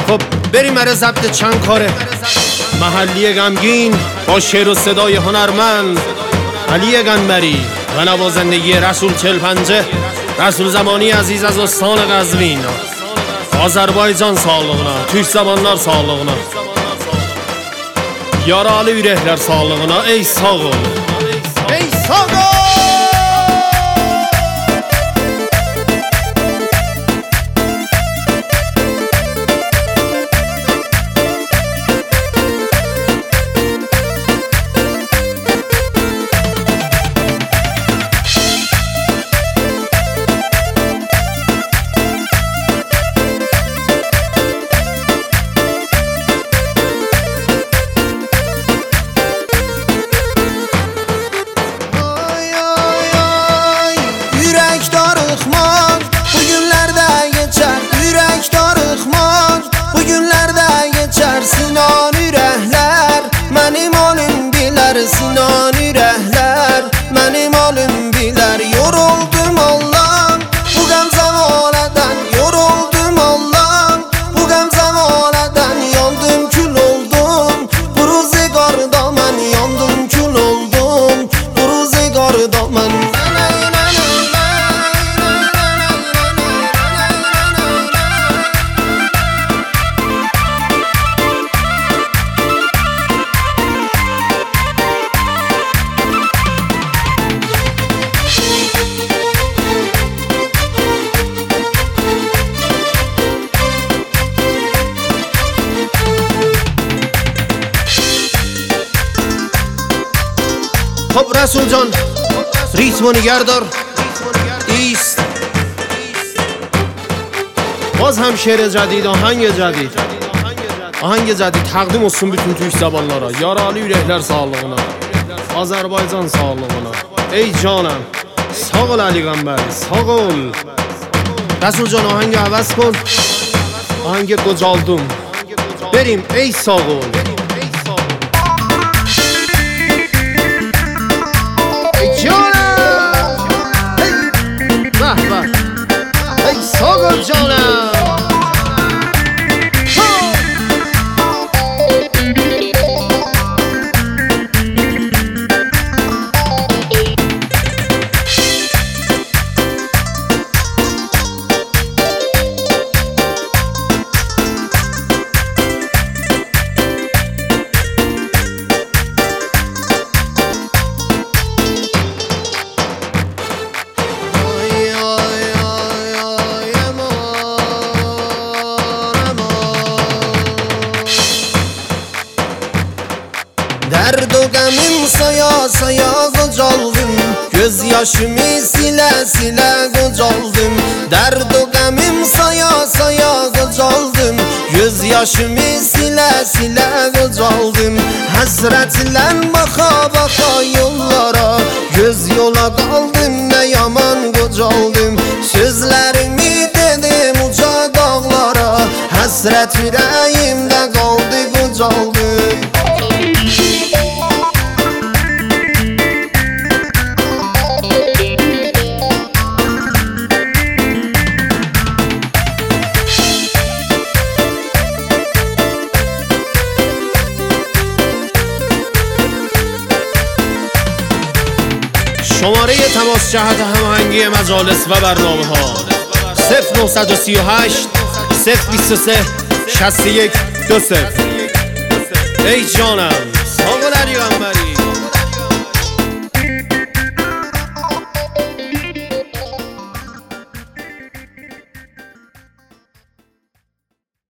خب بریم برای ضبط چند کاره محلی غمگین با شعر و صدای هنرمند علی قنبری و نوازندگی رسول 45 رسول زمانی عزیز از استان قزوین. Azərbaycan sağlığına, Türk zamanlar sağlığına, yaralı ürəklər sağlığına. Ey sağ ol, ey sağ ol. Sinan ürəklər, mənim olim bilər. Sinan ürəklər, mənim olim bilər. Yoruldum Allah, bu qəm zəvalədən. Yoruldum Allah, bu qəm zəvalədən. Yandım, kül oldum, bu ruzigarda mən. Yandım, kül oldum, bu ruzigarda mən. خب رسول جان ریتمو نگر دار. ایست. باز هم شعر جدید، آهنگ جدید تقدیم olsun bütün Türk zamanlara, yaralı ürəklər sağlığına, Azərbaycan sağlığına. Ey canım, sağ ol Ali Qənbəri, sağ ol. Rəsul can ahəngi əvəz kن. Ahəngi qocaldım. Berim ey sağ ol. ای ساغر جانم. Dərd o qəmim saya saya qocaldım. Göz yaşımı silə silə qocaldım. Dərd o qəmim saya saya qocaldım. Göz yaşımı silə silə qocaldım. Həsrətlə baxa baxa yollara, göz yola qaldım, nə yaman qocaldım. Sözlərimi dedim uca dağlara, həsrət ürəyimdə qaldı qocaldım. شماره تماس جهت هماهنگی مجالس و برنامه ها 0938 023 61 20. ای جانم ساغر علی قنبری.